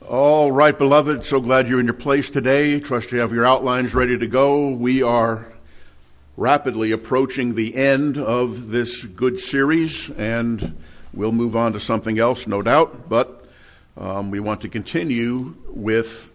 All right, beloved, so glad you're in your place today. Trust you have your outlines ready to go. We are rapidly approaching the end of this good series, and we'll move on to something else, no doubt, but we want to continue with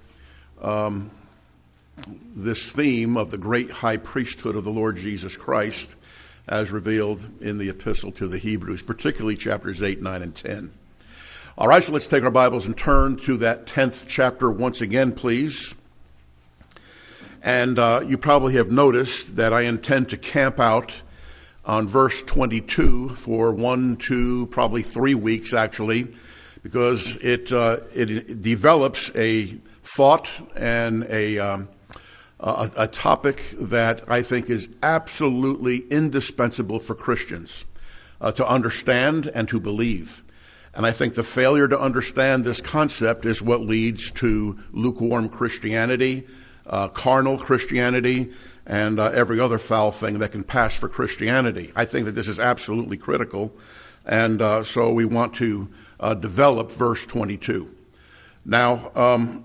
this theme of the great high priesthood of the Lord Jesus Christ as revealed in the epistle to the Hebrews, particularly chapters 8, 9, and 10. All right, so let's take our Bibles and turn to that 10th chapter once again, please. And you probably have noticed that I intend to camp out on verse 22 for 1, 2, probably 3 weeks, actually, because it develops a thought and a topic that I think is absolutely indispensable for Christians to understand and to believe. And I think the failure to understand this concept is what leads to lukewarm Christianity, carnal Christianity, and every other foul thing that can pass for Christianity. I think that this is absolutely critical, and so we want to develop verse 22. Now,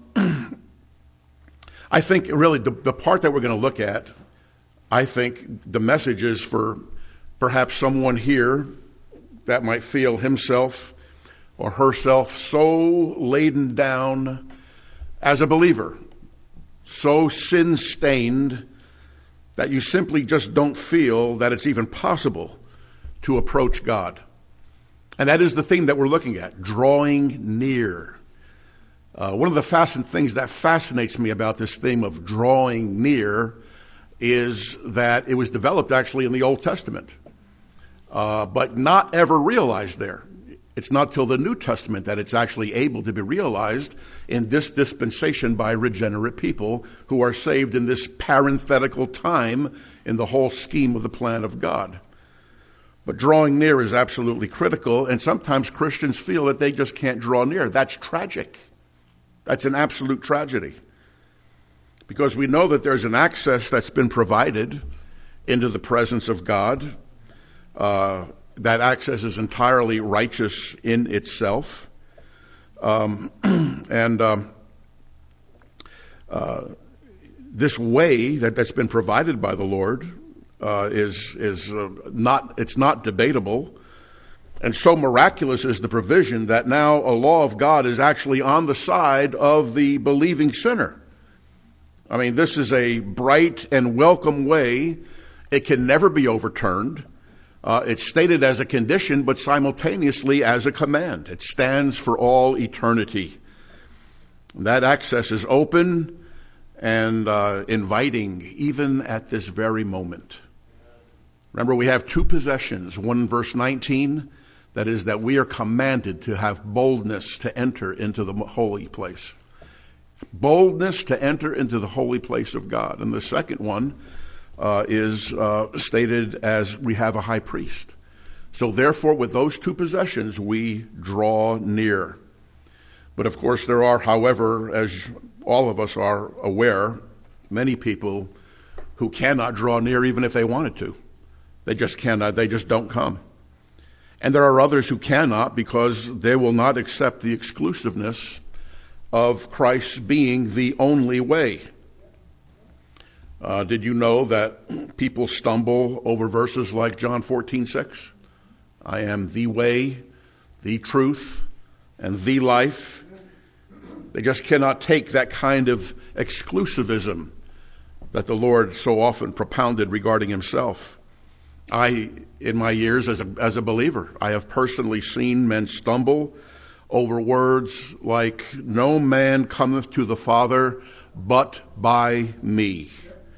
I think really the part that we're going to look at, I think the message is for perhaps someone here that might feel himself or herself so laden down as a believer, so sin-stained that you simply just don't feel that it's even possible to approach God. And that is the theme that we're looking at, drawing near. One of the things that fascinates me about this theme of drawing near is that it was developed actually in the Old Testament, but not ever realized there. It's not till the New Testament that it's actually able to be realized in this dispensation by regenerate people who are saved in this parenthetical time in the whole scheme of the plan of God. But drawing near is absolutely critical, and sometimes Christians feel that they just can't draw near. That's tragic. That's an absolute tragedy. Because we know that there's an access that's been provided into the presence of God. That access is entirely righteous in itself. This way that's been provided by the Lord is not debatable. And so miraculous is the provision that now a law of God is actually on the side of the believing sinner. I mean, this is a bright and welcome way. It can never be overturned. It's stated as a condition, but simultaneously as a command. It stands for all eternity. That access is open and inviting, even at this very moment. Remember, we have two possessions. One in verse 19, that is that we are commanded to have boldness to enter into the holy place. Boldness to enter into the holy place of God. And the second one is stated as we have a high priest. So therefore, with those two possessions, we draw near. But of course, there are, however, as all of us are aware, many people who cannot draw near even if they wanted to. They just cannot. They just don't come. And there are others who cannot because they will not accept the exclusiveness of Christ being the only way. Did you know that people stumble over verses like John 14:6? I am the way, the truth, and the life. They just cannot take that kind of exclusivism that the Lord so often propounded regarding himself. In my years as a believer, I have personally seen men stumble over words like, no man cometh to the Father but by me.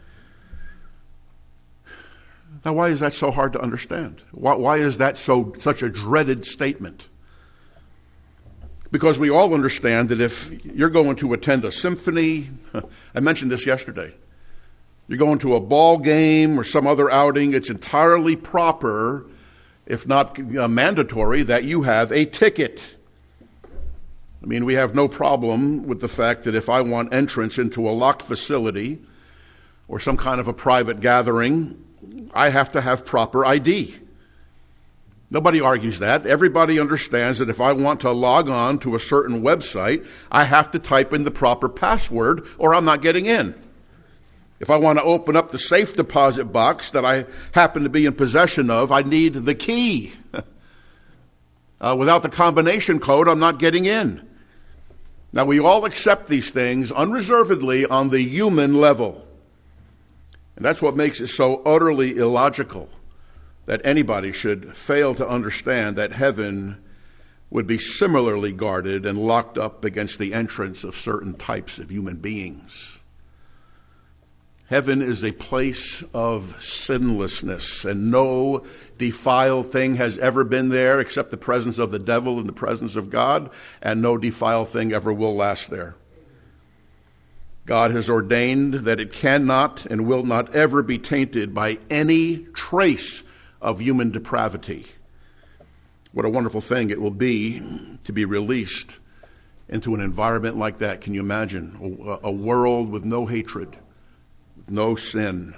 Now, why is that so hard to understand? Why is that such a dreaded statement? Because we all understand that if you're going to attend a symphony, I mentioned this yesterday, you're going to a ball game or some other outing, it's entirely proper, if not mandatory, that you have a ticket. I mean, we have no problem with the fact that if I want entrance into a locked facility or some kind of a private gathering, I have to have proper ID. Nobody argues that. Everybody understands that if I want to log on to a certain website, I have to type in the proper password or I'm not getting in. If I want to open up the safe deposit box that I happen to be in possession of, I need the key. Without the combination code, I'm not getting in. Now, we all accept these things unreservedly on the human level. And that's what makes it so utterly illogical that anybody should fail to understand that heaven would be similarly guarded and locked up against the entrance of certain types of human beings. Heaven is a place of sinlessness, and no defiled thing has ever been there except the presence of the devil and the presence of God, and no defiled thing ever will last there. God has ordained that it cannot and will not ever be tainted by any trace of human depravity. What a wonderful thing it will be to be released into an environment like that. Can you imagine? A world with no hatred, no sin.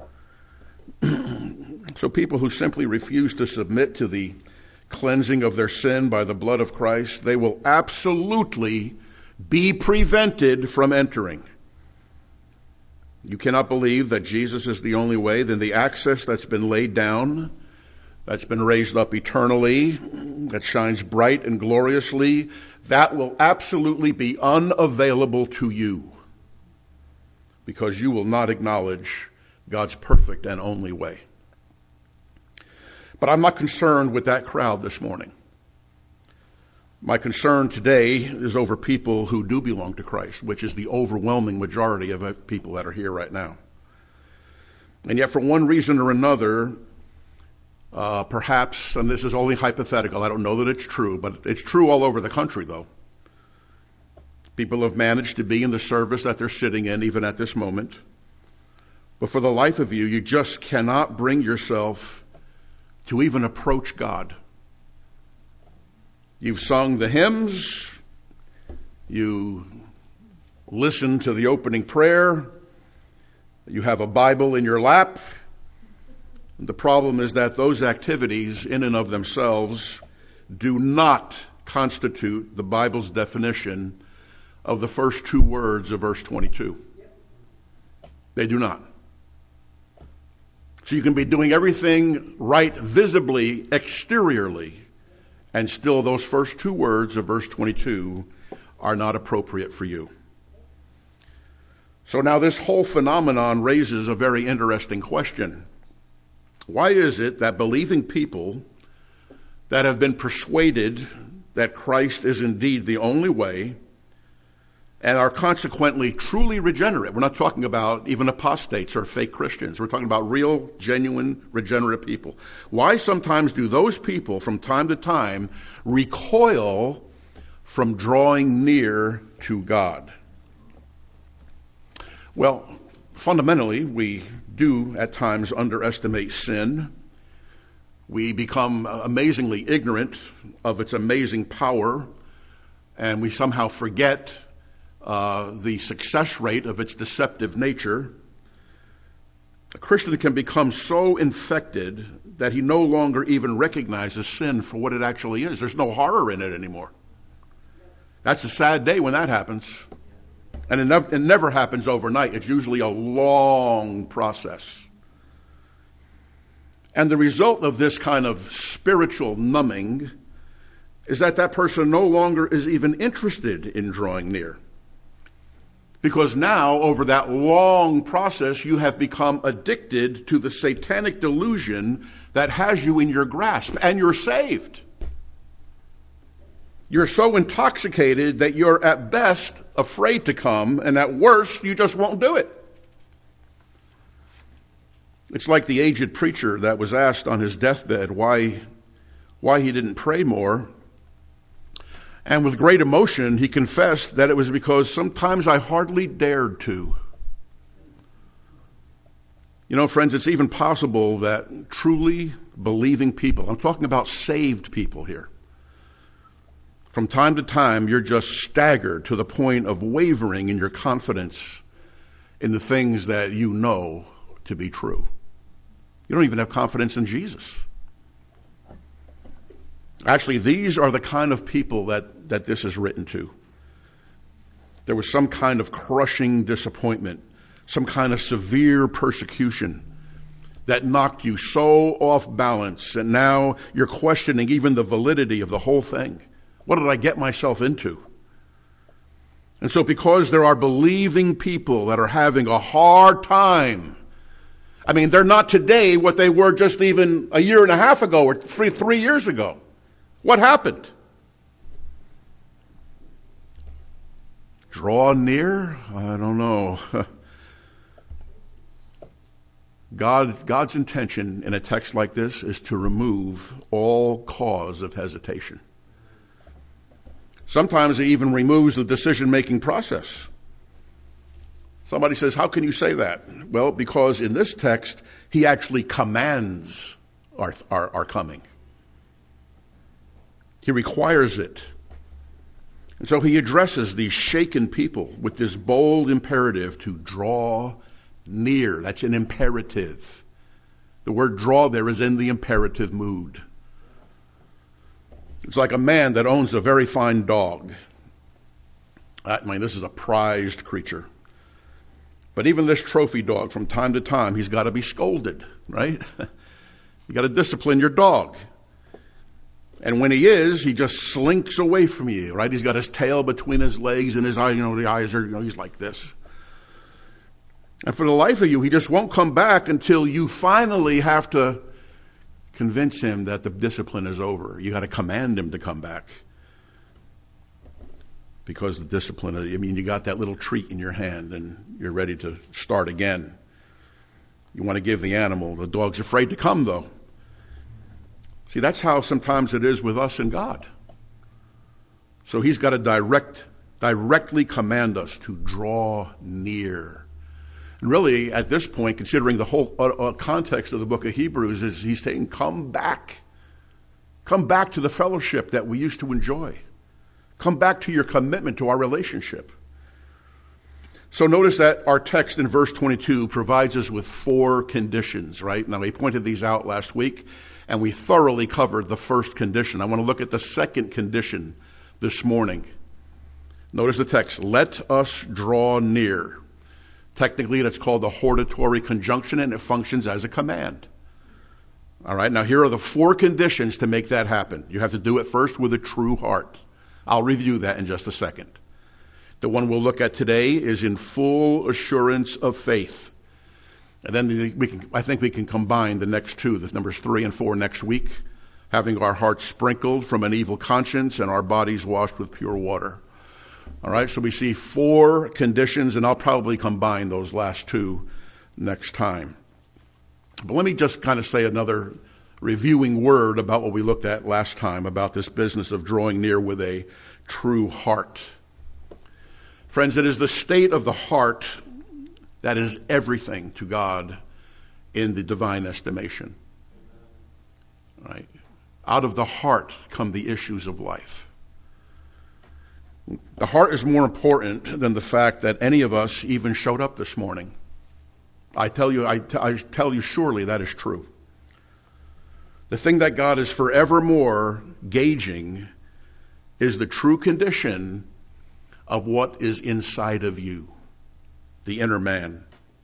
So people who simply refuse to submit to the cleansing of their sin by the blood of Christ, they will absolutely be prevented from entering. You cannot believe that Jesus is the only way, then the access that's been laid down, that's been raised up eternally, that shines bright and gloriously, that will absolutely be unavailable to you because you will not acknowledge God's perfect and only way. But I'm not concerned with that crowd this morning. My concern today is over people who do belong to Christ, which is the overwhelming majority of people that are here right now. And yet for one reason or another, perhaps, and this is only hypothetical, I don't know that it's true, but it's true all over the country though. People have managed to be in the service that they're sitting in even at this moment. But for the life of you, you just cannot bring yourself to even approach God. You've sung the hymns, you listen to the opening prayer, you have a Bible in your lap. The problem is that those activities in and of themselves do not constitute the Bible's definition of the first two words of verse 22. They do not. So you can be doing everything right visibly, exteriorly, and still those first two words of verse 22 are not appropriate for you. So now this whole phenomenon raises a very interesting question. Why is it that believing people that have been persuaded that Christ is indeed the only way and are consequently truly regenerate? We're not talking about even apostates or fake Christians. We're talking about real, genuine, regenerate people. Why sometimes do those people from time to time recoil from drawing near to God? Well, fundamentally, we do at times underestimate sin. We become amazingly ignorant of its amazing power, and we somehow forget the success rate of its deceptive nature. A Christian can become so infected that he no longer even recognizes sin for what it actually is. There's no horror in it anymore. That's a sad day when that happens. And it never happens overnight. It's usually a long process. And the result of this kind of spiritual numbing is that person no longer is even interested in drawing near. Because now, over that long process, you have become addicted to the satanic delusion that has you in your grasp, and you're saved. You're so intoxicated that you're at best afraid to come, and at worst, you just won't do it. It's like the aged preacher that was asked on his deathbed why he didn't pray more. And with great emotion, he confessed that it was because sometimes I hardly dared to. You know, friends, it's even possible that truly believing people, I'm talking about saved people here, from time to time you're just staggered to the point of wavering in your confidence in the things that you know to be true. You don't even have confidence in Jesus. Actually, these are the kind of people that this is written to. There was some kind of crushing disappointment, some kind of severe persecution that knocked you so off balance, and now you're questioning even the validity of the whole thing. What did I get myself into? And so because there are believing people that are having a hard time, I mean, they're not today what they were just even a year and a half ago or three years ago. What happened? Draw near? I don't know. God's intention in a text like this is to remove all cause of hesitation. Sometimes he even removes the decision-making process. Somebody says, how can you say that? Well, because in this text, he actually commands our coming. He requires it. And so he addresses these shaken people with this bold imperative to draw near. That's an imperative. The word draw there is in the imperative mood. It's like a man that owns a very fine dog. I mean, this is a prized creature. But even this trophy dog, from time to time, he's got to be scolded, right? You got to discipline your dog. And when he just slinks away from you, right? He's got his tail between his legs and his eyes, the eyes are, he's like this. And for the life of you, he just won't come back until you finally have to convince him that the discipline is over. You got to command him to come back. Because the discipline, I mean, you got that little treat in your hand and you're ready to start again. You want to give the animal. The dog's afraid to come, though. See, that's how sometimes it is with us and God. So he's got to directly command us to draw near. And really, at this point, considering the whole context of the book of Hebrews, is he's saying, come back. Come back to the fellowship that we used to enjoy. Come back to your commitment to our relationship. So notice that our text in verse 22 provides us with 4 conditions, right? Now, we pointed these out last week, and we thoroughly covered the first condition. I want to look at the second condition this morning. Notice the text, let us draw near. Technically, it's called the hortatory conjunction, and it functions as a command. All right, now here are the 4 conditions to make that happen. You have to do it first with a true heart. I'll review that in just a second. The one we'll look at today is in full assurance of faith. And then I think we can combine the next 2, the numbers 3 and 4 next week, having our hearts sprinkled from an evil conscience and our bodies washed with pure water. All right, so we see 4 conditions, and I'll probably combine those last 2 next time. But let me just kind of say another reviewing word about what we looked at last time, about this business of drawing near with a true heart. Friends, it is the state of the heart that is everything to God in the divine estimation. Right? Out of the heart come the issues of life. The heart is more important than the fact that any of us even showed up this morning. I tell you surely that is true. The thing that God is forevermore gauging is the true condition of what is inside of you, the inner man.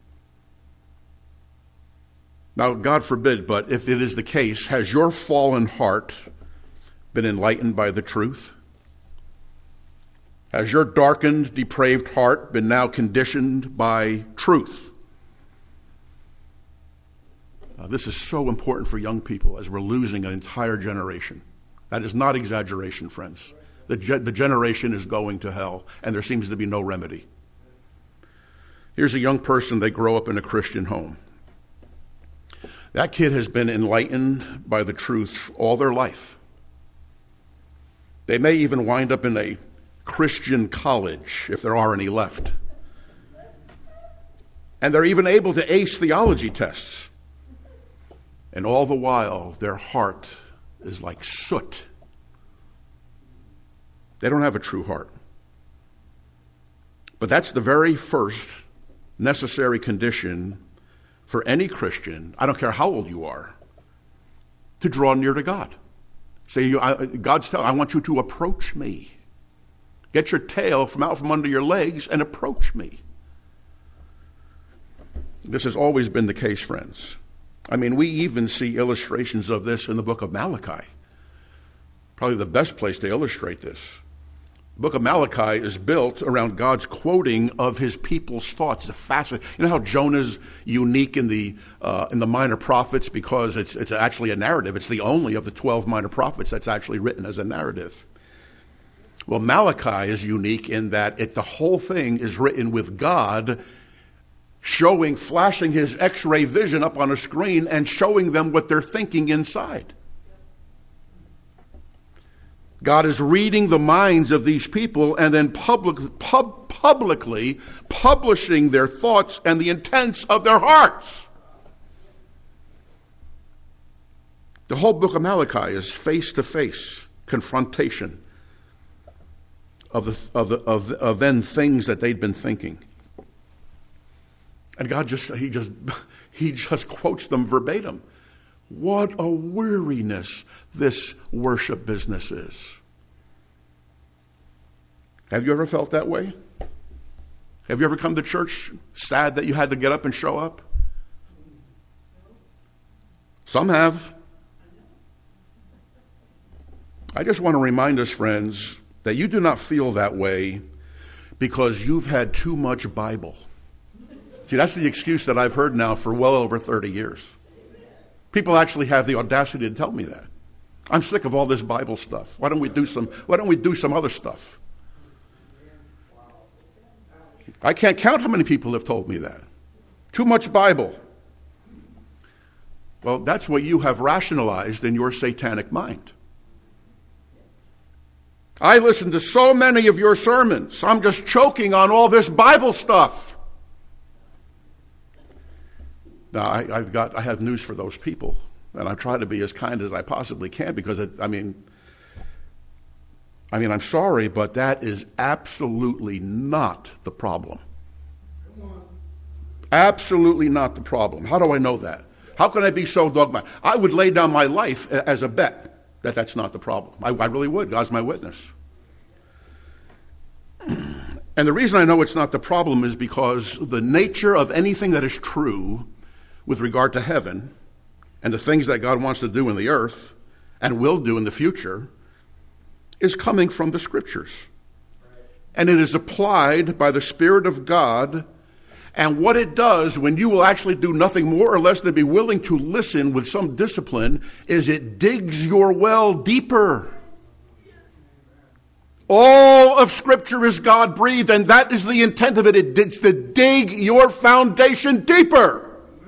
Now, God forbid, but if it is the case, has your fallen heart been enlightened by the truth? Has your darkened, depraved heart been now conditioned by truth? This is so important for young people as we're losing an entire generation. That is not exaggeration, friends. The generation is going to hell, and there seems to be no remedy. Here's a young person, they grow up in a Christian home. That kid has been enlightened by the truth all their life. They may even wind up in a Christian college, if there are any left. And they're even able to ace theology tests. And all the while, their heart is like soot. They don't have a true heart. But that's the very first necessary condition for any Christian, I don't care how old you are, to draw near to God. God's telling, I want you to approach me. Get your tail from out from under your legs and approach me. This has always been the case, friends. I mean, we even see illustrations of this in the book of Malachi. Probably the best place to illustrate this. The book of Malachi is built around God's quoting of his people's thoughts. It's fascinating. You know how Jonah's unique in the minor prophets because it's actually a narrative. It's the only of the 12 minor prophets that's actually written as a narrative. Well, Malachi is unique in that the whole thing is written with God flashing his X-ray vision up on a screen and showing them what they're thinking inside. God is reading the minds of these people and then publicly publishing their thoughts and the intents of their hearts. The whole book of Malachi is face-to-face confrontation of then things that they'd been thinking. And God he just quotes them verbatim. What a weariness this worship business is. Have you ever felt that way? Have you ever come to church sad that you had to get up and show up? Some have. I just want to remind us, friends, that you do not feel that way because you've had too much Bible. See, that's the excuse that I've heard now for well over 30 years. People actually have the audacity to tell me that. I'm sick of all this Bible stuff. Why don't we do some other stuff? I can't count how many people have told me that. Too much Bible. Well, that's what you have rationalized in your satanic mind. I listened to so many of your sermons. I'm just choking on all this Bible stuff. Now, I have news for those people, and I try to be as kind as I possibly can because, I'm sorry, but that is absolutely not the problem. Absolutely not the problem. How do I know that? How can I be so dogmatic? I would lay down my life as a bet that that's not the problem. I really would. God's my witness. And the reason I know it's not the problem is because the nature of anything that is true with regard to heaven and the things that God wants to do in the earth and will do in the future is coming from the Scriptures. And it is applied by the Spirit of God. And what it does when you will actually do nothing more or less than be willing to listen with some discipline is it digs your well deeper. All of Scripture is God-breathed, and that is the intent of it. It's to dig your foundation deeper.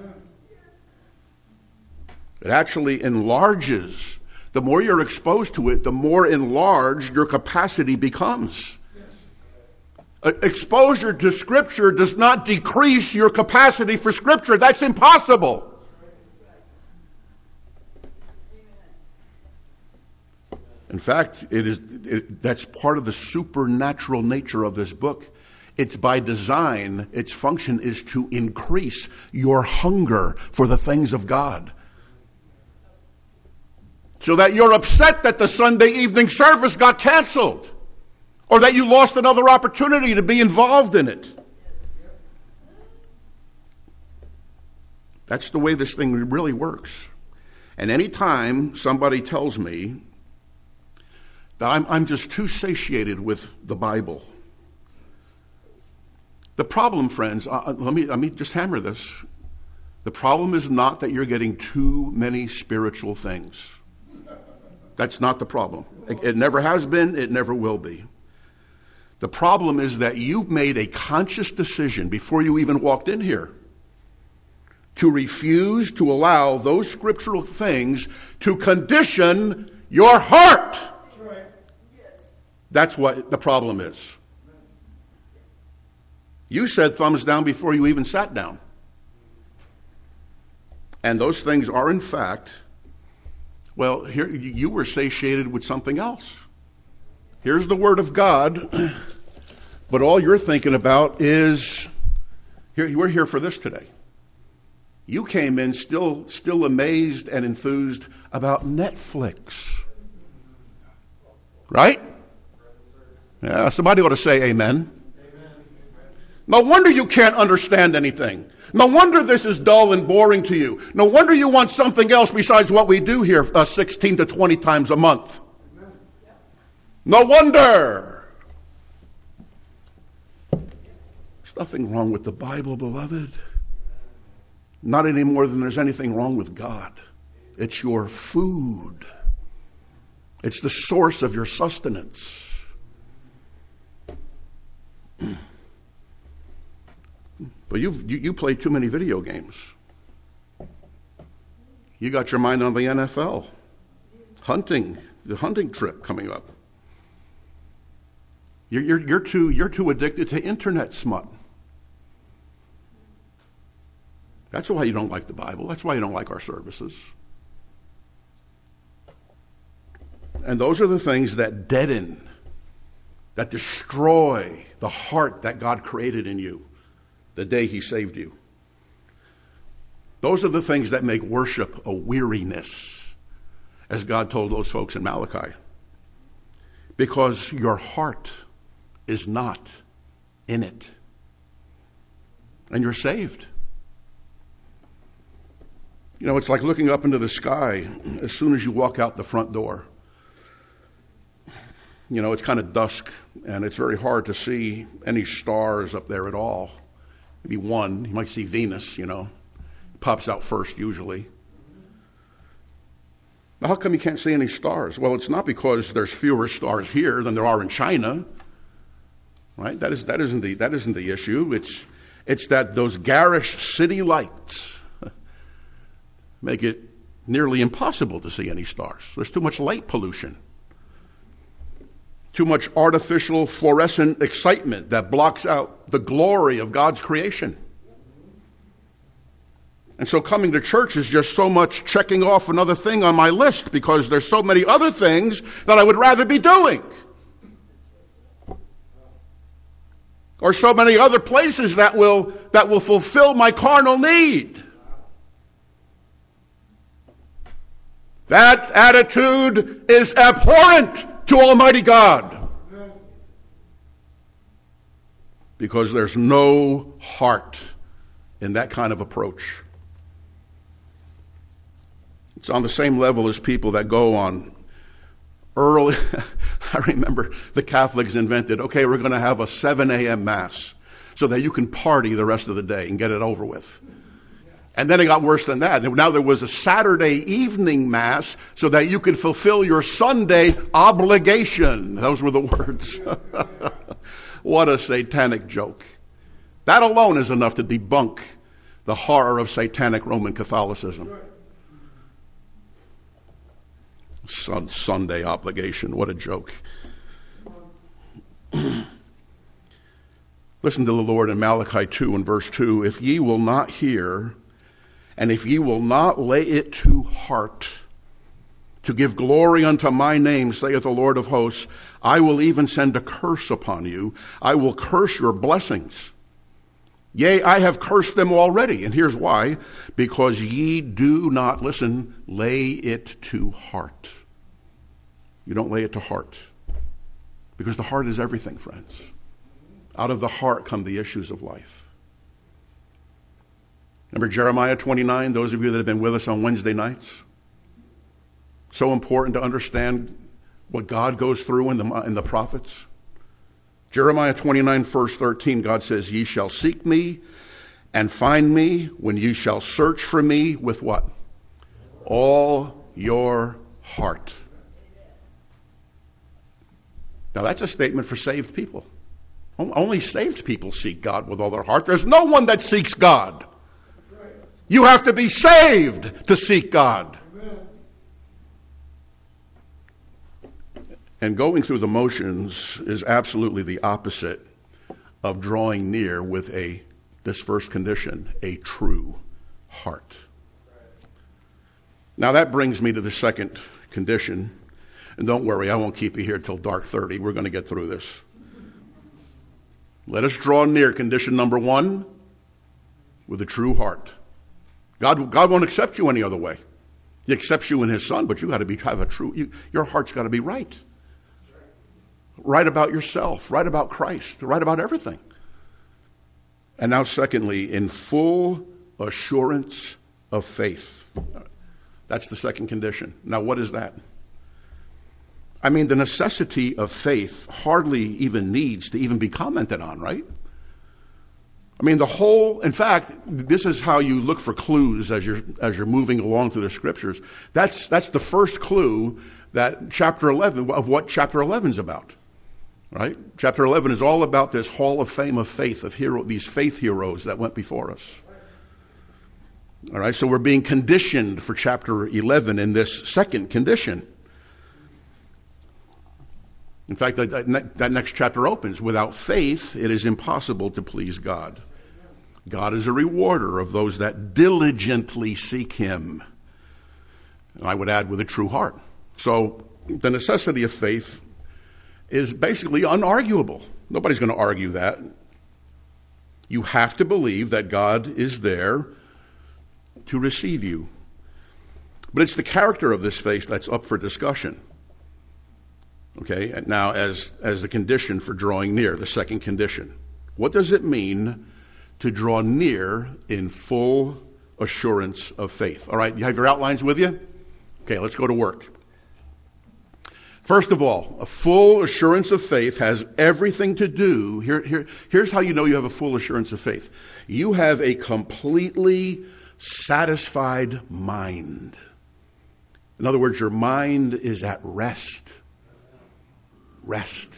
It actually enlarges. The more you're exposed to it, the more enlarged your capacity becomes. Exposure to Scripture does not decrease your capacity for Scripture. That's impossible. In fact, that's part of the supernatural nature of this book. It's by design. Its function is to increase your hunger for the things of God. So that you're upset that the Sunday evening service got canceled, or that you lost another opportunity to be involved in it. That's the way this thing really works. And any time somebody tells me that I'm just too satiated with the Bible, the problem, friends, let me just hammer this. The problem is not that you're getting too many spiritual things. That's not the problem. It never has been. It never will be. The problem is that you made a conscious decision before you even walked in here to refuse to allow those scriptural things to condition your heart. That's what the problem is. You said thumbs down before you even sat down. And those things are, in fact, well, here you were satiated with something else. Here's the Word of God, but all you're thinking about is, we're here for this today. You came in still amazed and enthused about Netflix. Right? Yeah, somebody ought to say amen. No wonder you can't understand anything. No wonder this is dull and boring to you. No wonder you want something else besides what we do here 16 to 20 times a month. No wonder. There's nothing wrong with the Bible, beloved. Not any more than there's anything wrong with God. It's your food. It's the source of your sustenance. But you play too many video games. You got your mind on the NFL, hunting, the hunting trip coming up. You're too addicted to internet smut. That's why you don't like the Bible. That's why you don't like our services. And those are the things that deaden, that destroy the heart that God created in you the day he saved you. Those are the things that make worship a weariness, as God told those folks in Malachi. Because your heart is not in it. And you're saved. You know, it's like looking up into the sky as soon as you walk out the front door. You know, it's kind of dusk, and it's very hard to see any stars up there at all. Maybe one. You might see Venus, you know. Pops out first, usually. Now, how come you can't see any stars? Well, it's not because there's fewer stars here than there are in China. Right? That isn't the issue. It's that those garish city lights make it nearly impossible to see any stars. There's too much light pollution. Too much artificial fluorescent excitement that blocks out the glory of God's creation. And so coming to church is just so much checking off another thing on my list because there's so many other things that I would rather be doing. Or so many other places that will fulfill my carnal need. That attitude is abhorrent to Almighty God. Because there's no heart in that kind of approach. It's on the same level as people that go on early. I remember the Catholics invented, okay, we're going to have a 7 a.m. Mass so that you can party the rest of the day and get it over with. And then it got worse than that. Now there was a Saturday evening Mass so that you could fulfill your Sunday obligation. Those were the words. What a satanic joke. That alone is enough to debunk the horror of satanic Roman Catholicism. Sunday obligation, what a joke. Listen to the Lord in Malachi 2 and verse 2. If ye will not hear, and if ye will not lay it to heart, to give glory unto my name, saith the Lord of hosts, I will even send a curse upon you. I will curse your blessings. Yea, I have cursed them already. And here's why. Because ye do not, listen, lay it to heart. You don't lay it to heart. Because the heart is everything, friends. Out of the heart come the issues of life. Remember Jeremiah 29, those of you that have been with us on Wednesday nights? So important to understand what God goes through in the prophets. Jeremiah 29, verse 13, God says, ye shall seek me and find me when you shall search for me with what? All your heart. Now that's a statement for saved people. Only saved people seek God with all their heart. There's no one that seeks God. You have to be saved to seek God. And going through the motions is absolutely the opposite of drawing near with this first condition, a true heart. Now that brings me to the second condition. And don't worry, I won't keep you here till dark 30. We're going to get through this. Let us draw near, condition number 1, with a true heart. God won't accept you any other way. He accepts you in his Son, but you got to have a true. Your heart's got to be right. right about yourself, right about Christ, right about everything. And now secondly, in full assurance of faith. That's the second condition. Now what is that? I mean, the necessity of faith hardly even needs to even be commented on, right? I mean, in fact, this is how you look for clues as you're moving along through the scriptures. That's the first clue that chapter 11, of what chapter 11 is about, right? Chapter 11 is all about this hall of fame of faith, these faith heroes that went before us. All right, so we're being conditioned for chapter 11 in this second condition. In fact, that next chapter opens, without faith, it is impossible to please God. God is a rewarder of those that diligently seek him. And I would add, with a true heart. So the necessity of faith is basically unarguable. Nobody's going to argue that. You have to believe that God is there to receive you. But it's the character of this faith that's up for discussion. Okay, and now as the condition for drawing near, the second condition. What does it mean to draw near in full assurance of faith? All right, you have your outlines with you? Okay, let's go to work. First of all, a full assurance of faith has everything to do. Here's how you know you have a full assurance of faith. You have a completely satisfied mind. In other words, your mind is at rest. Rest.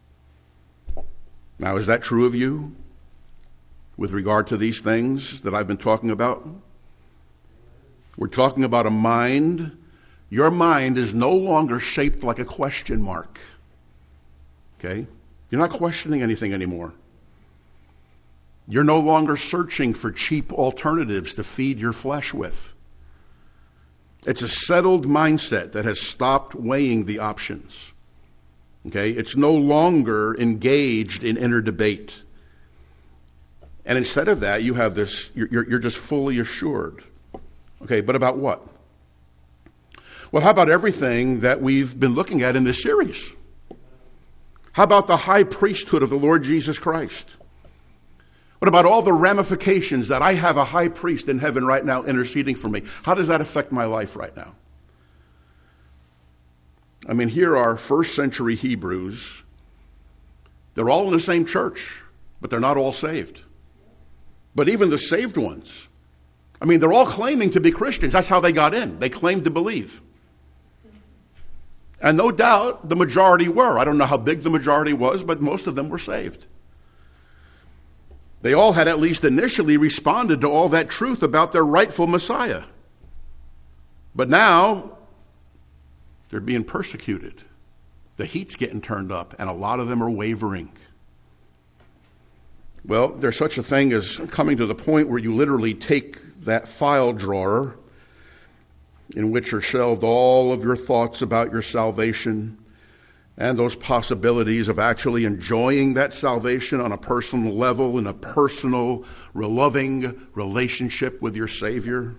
Now, is that true of you with regard to these things that I've been talking about? We're talking about a mind. Your mind is no longer shaped like a question mark. Okay? You're not questioning anything anymore. You're no longer searching for cheap alternatives to feed your flesh with. It's a settled mindset that has stopped weighing the options. Okay, it's no longer engaged in inner debate. And instead of that, you have this, you're just fully assured. Okay, but about what? Well, how about everything that we've been looking at in this series? How about the high priesthood of the Lord Jesus Christ? What about all the ramifications that I have a high priest in heaven right now interceding for me? How does that affect my life right now? I mean, here are first century Hebrews. They're all in the same church, but they're not all saved. But even the saved ones, I mean, they're all claiming to be Christians. That's how they got in. They claimed to believe. And no doubt the majority were. I don't know how big the majority was, but most of them were saved. They all had at least initially responded to all that truth about their rightful Messiah. But now they're being persecuted. The heat's getting turned up, and a lot of them are wavering. Well, there's such a thing as coming to the point where you literally take that file drawer in which are shelved all of your thoughts about your salvation and those possibilities of actually enjoying that salvation on a personal level, in a personal, loving relationship with your Savior.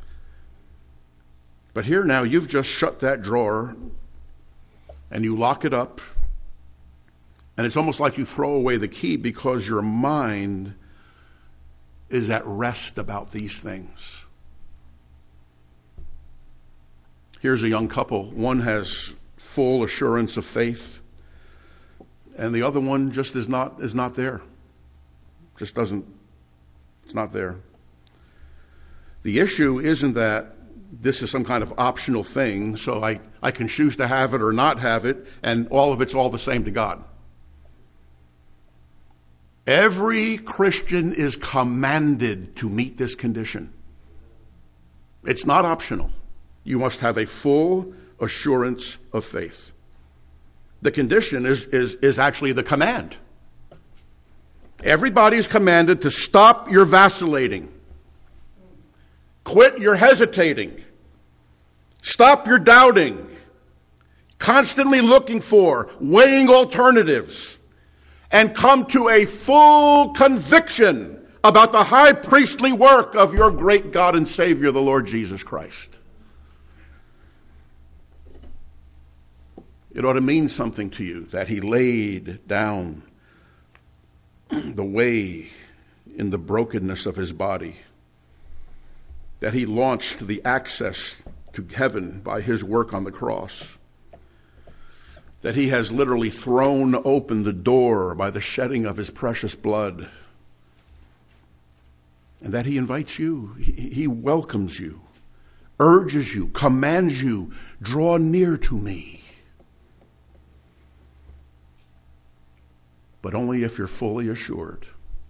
But here now, you've just shut that drawer and you lock it up, and it's almost like you throw away the key because your mind is at rest about these things. Here's a young couple. One has full assurance of faith, and the other one just is not there. Just doesn't, it's not there. The issue isn't that this is some kind of optional thing, so I can choose to have it or not have it, and all of it's all the same to God. Every Christian is commanded to meet this condition. It's not optional. You must have a full assurance of faith. The condition is actually the command. Everybody's commanded to stop your vacillating. Quit your hesitating. Stop your doubting. Constantly looking for, weighing alternatives, and come to a full conviction about the high priestly work of your great God and Savior, the Lord Jesus Christ. It ought to mean something to you that he laid down the way in the brokenness of his body, that he launched the access to heaven by his work on the cross, that he has literally thrown open the door by the shedding of his precious blood, and that he invites you, he welcomes you, urges you, commands you, draw near to me. But only if you're fully assured.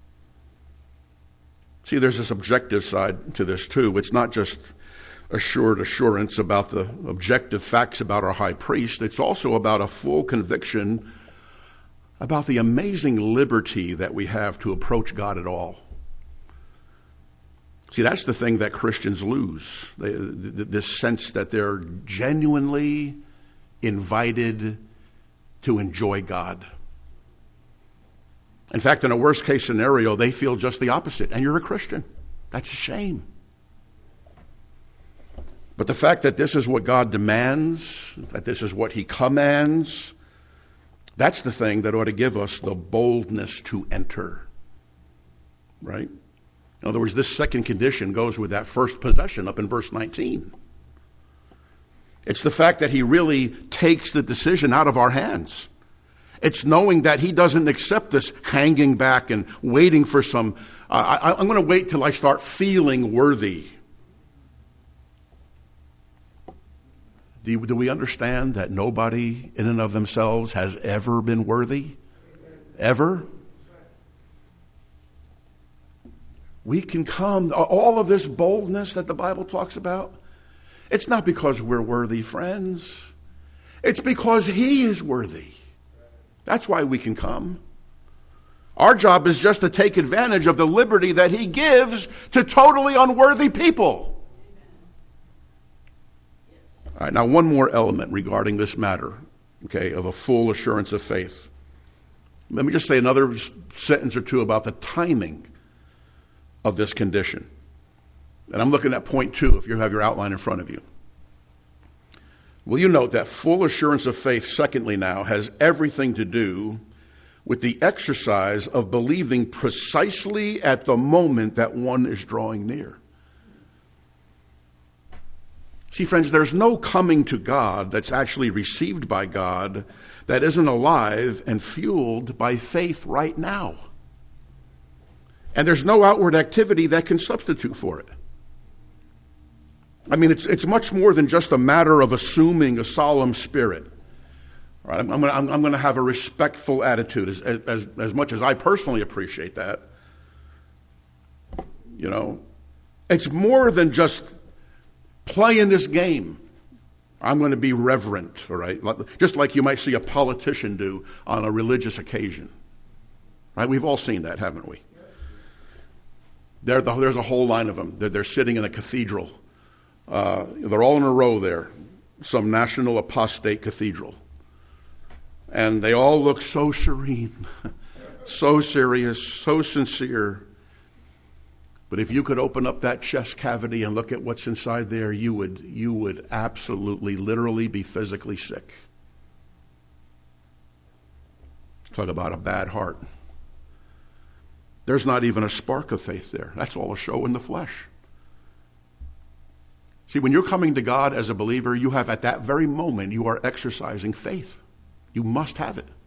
See, there's this objective side to this too. It's not just assured assurance about the objective facts about our high priest. It's also about a full conviction about the amazing liberty that we have to approach God at all. See, that's the thing that Christians lose, this sense that they're genuinely invited to enjoy God. In fact, in a worst-case scenario, they feel just the opposite, and you're a Christian. That's a shame. But the fact that this is what God demands, that this is what he commands, that's the thing that ought to give us the boldness to enter. Right? In other words, this second condition goes with that first possession up in verse 19. It's the fact that he really takes the decision out of our hands. It's knowing that he doesn't accept this hanging back and waiting for some, I'm going to wait till I start feeling worthy. Do we understand that nobody in and of themselves has ever been worthy? Ever? We can come, all of this boldness that the Bible talks about, it's not because we're worthy friends. It's because he is worthy. That's why we can come. Our job is just to take advantage of the liberty that he gives to totally unworthy people. All right, now one more element regarding this matter, okay, of a full assurance of faith. Let me just say another sentence or two about the timing of this condition. And I'm looking at point 2, if you have your outline in front of you. Will you note that full assurance of faith, secondly now, has everything to do with the exercise of believing precisely at the moment that one is drawing near. See, friends, there's no coming to God that's actually received by God that isn't alive and fueled by faith right now. And there's no outward activity that can substitute for it. I mean, it's much more than just a matter of assuming a solemn spirit. All right, I'm going to have a respectful attitude, as much as I personally appreciate that. You know, it's more than just playing this game. I'm going to be reverent, all right? Just like you might see a politician do on a religious occasion. Right? We've all seen that, haven't we? There's a whole line of them. They're sitting in a cathedral. They're all in a row there, some national apostate cathedral. And they all look so serene, so serious, so sincere. But if you could open up that chest cavity and look at what's inside there, you would absolutely, literally be physically sick. Talk about a bad heart. There's not even a spark of faith there. That's all a show in the flesh. See, when you're coming to God as a believer, you have at that very moment, you are exercising faith. You must have it.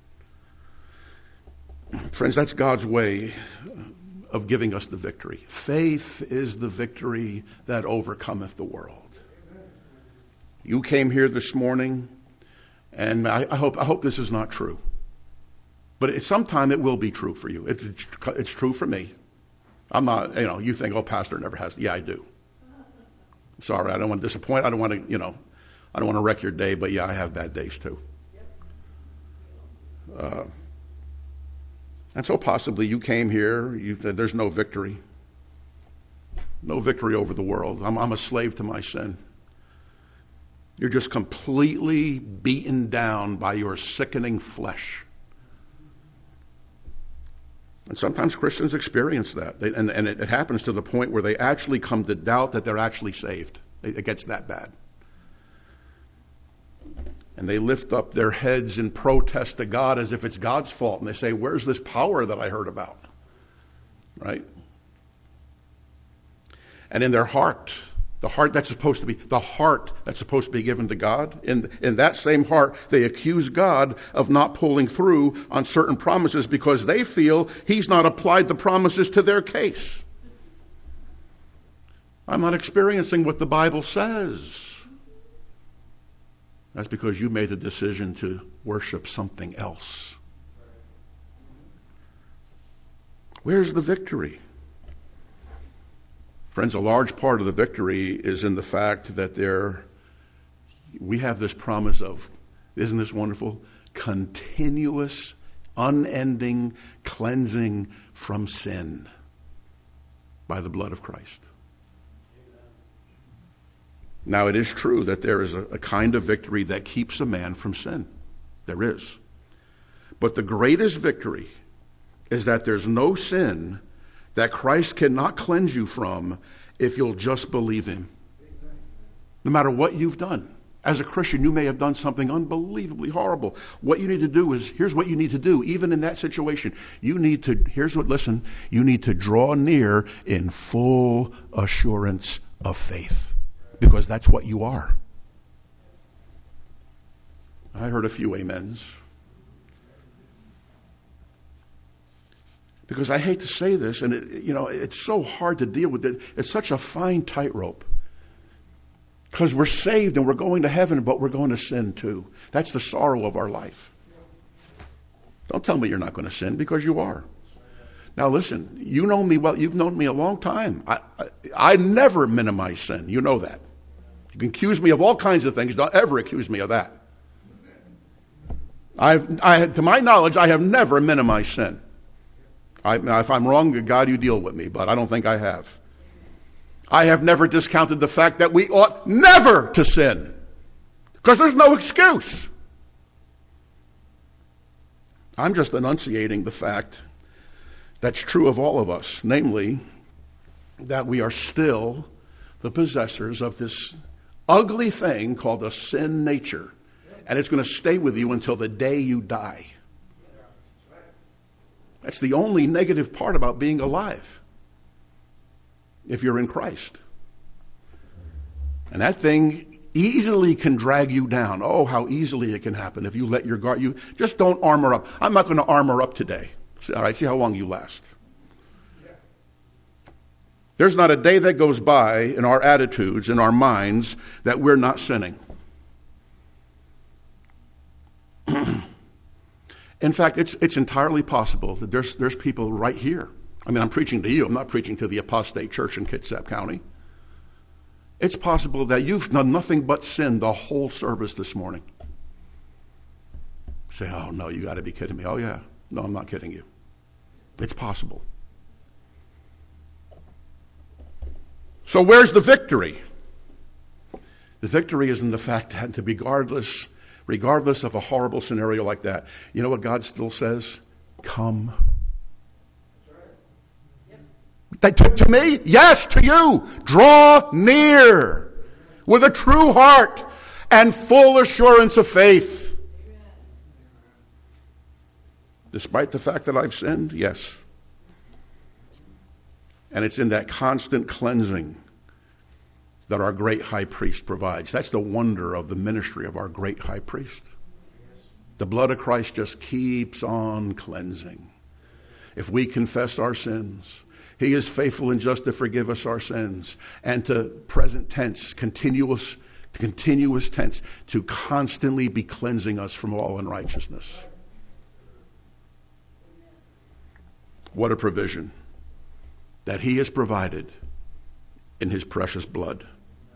Friends, that's God's way of giving us the victory. Faith is the victory that overcometh the world. You came here this morning, and I hope this is not true. But sometime it will be true for you. It's true for me. I'm not, you think, pastor never has. Yeah, I do. Sorry, I don't want to disappoint. I don't want to wreck your day, but yeah, I have bad days too. And so possibly you came here, there's no victory. No victory over the world. I'm a slave to my sin. You're just completely beaten down by your sickening flesh. And sometimes Christians experience that. And it happens to the point where they actually come to doubt that they're actually saved. It gets that bad. And they lift up their heads in protest to God as if it's God's fault. And they say, where's this power that I heard about? Right? And in their heart, the heart that's supposed to be given to God, in that same heart, they accuse God of not pulling through on certain promises because they feel he's not applied the promises to their case. I'm not experiencing what the Bible says. That's because you made the decision to worship something else. Where's the victory? Friends, a large part of the victory is in the fact that we have this promise of, isn't this wonderful? Continuous, unending cleansing from sin by the blood of Christ. Now, it is true that there is a kind of victory that keeps a man from sin. There is. But the greatest victory is that there's no sin that Christ cannot cleanse you from if you'll just believe him. No matter what you've done. As a Christian, you may have done something unbelievably horrible. What you need to do is, here's what you need to do, even in that situation. You need to draw near in full assurance of faith. Because that's what you are. I heard a few amens. Because I hate to say this, and it's so hard to deal with it. It's such a fine tightrope. Because we're saved and we're going to heaven, but we're going to sin too. That's the sorrow of our life. Don't tell me you're not going to sin, because you are. Now listen, you know me well. You've known me a long time. I never minimize sin. You know that. You can accuse me of all kinds of things. Don't ever accuse me of that. To my knowledge, I have never minimized sin. If I'm wrong, God, you deal with me, but I don't think I have. I have never discounted the fact that we ought never to sin, because there's no excuse. I'm just enunciating the fact that's true of all of us, namely that we are still the possessors of this ugly thing called a sin nature, and it's going to stay with you until the day you die. That's the only negative part about being alive, if you're in Christ. And that thing easily can drag you down. Oh, how easily it can happen if you let your guard. You just don't armor up. I'm not going to armor up today. All right, see how long you last. There's not a day that goes by in our attitudes, in our minds, that we're not sinning. In fact, it's entirely possible that there's people right here. I mean, I'm preaching to you. I'm not preaching to the apostate church in Kitsap County. It's possible that you've done nothing but sin the whole service this morning. Say, oh, no, you got to be kidding me. Oh, yeah. No, I'm not kidding you. It's possible. So where's the victory? The victory is in the fact that regardless of a horrible scenario like that, you know what God still says? Come. To me? Yes, to you. Draw near with a true heart and full assurance of faith. Despite the fact that I've sinned? Yes. And it's in that constant cleansing that our great high priest provides. That's the wonder of the ministry of our great high priest. The blood of Christ just keeps on cleansing. If we confess our sins, he is faithful and just to forgive us our sins, and to present tense, continuous tense, to constantly be cleansing us from all unrighteousness. What a provision that he has provided in his precious blood.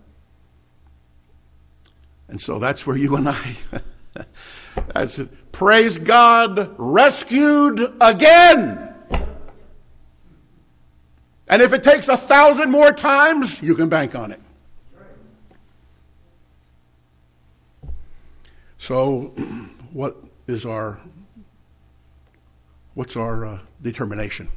And so that's where you and I, praise God, rescued again. And if it takes 1,000 more times, you can bank on it. So what's our determination?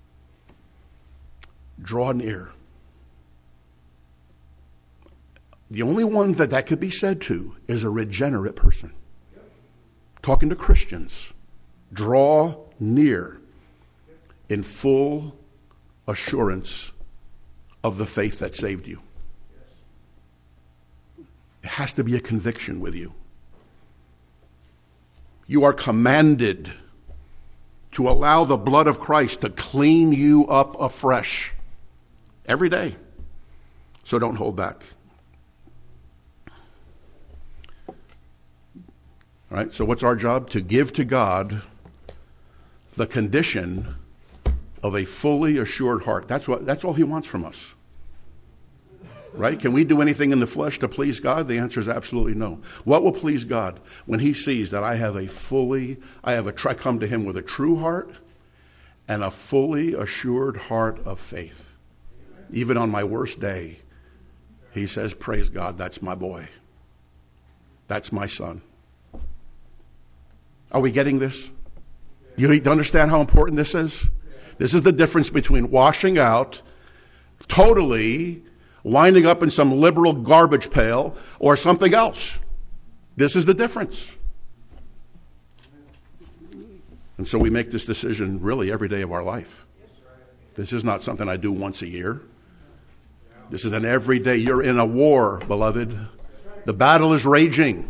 Draw near. The only one that could be said to is a regenerate person. Talking to Christians, draw near in full assurance of the faith that saved you. It has to be a conviction with you. You are commanded to allow the blood of Christ to clean you up afresh every day. So don't hold back. All right, so what's our job? To give to God the condition of a fully assured heart. That's all he wants from us. Right? Can we do anything in the flesh to please God? The answer is absolutely no. What will please God? When he sees that I come to him with a true heart and a fully assured heart of faith. Even on my worst day, he says, praise God, that's my boy. That's my son. Are we getting this? You need to understand how important this is? This is the difference between washing out, totally winding up in some liberal garbage pail, or something else. This is the difference. And so we make this decision really every day of our life. This is not something I do once a year. This is an everyday. You're in a war, beloved. The battle is raging.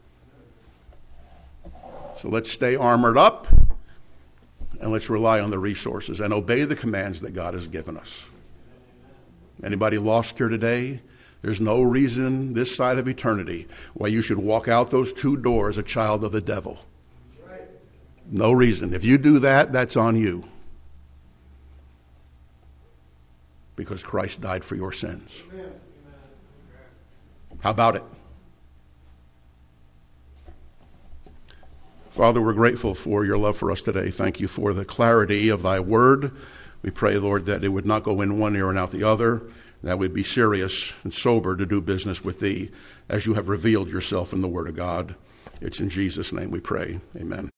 So let's stay armored up, and let's rely on the resources and obey the commands that God has given us. Anybody lost here today? There's no reason this side of eternity why you should walk out those two doors a child of the devil. No reason. If you do that, that's on you. Because Christ died for your sins. How about it? Father, we're grateful for your love for us today. Thank you for the clarity of thy word. We pray, Lord, that it would not go in one ear and out the other, that we'd be serious and sober to do business with thee as you have revealed yourself in the word of God. It's in Jesus' name we pray. Amen.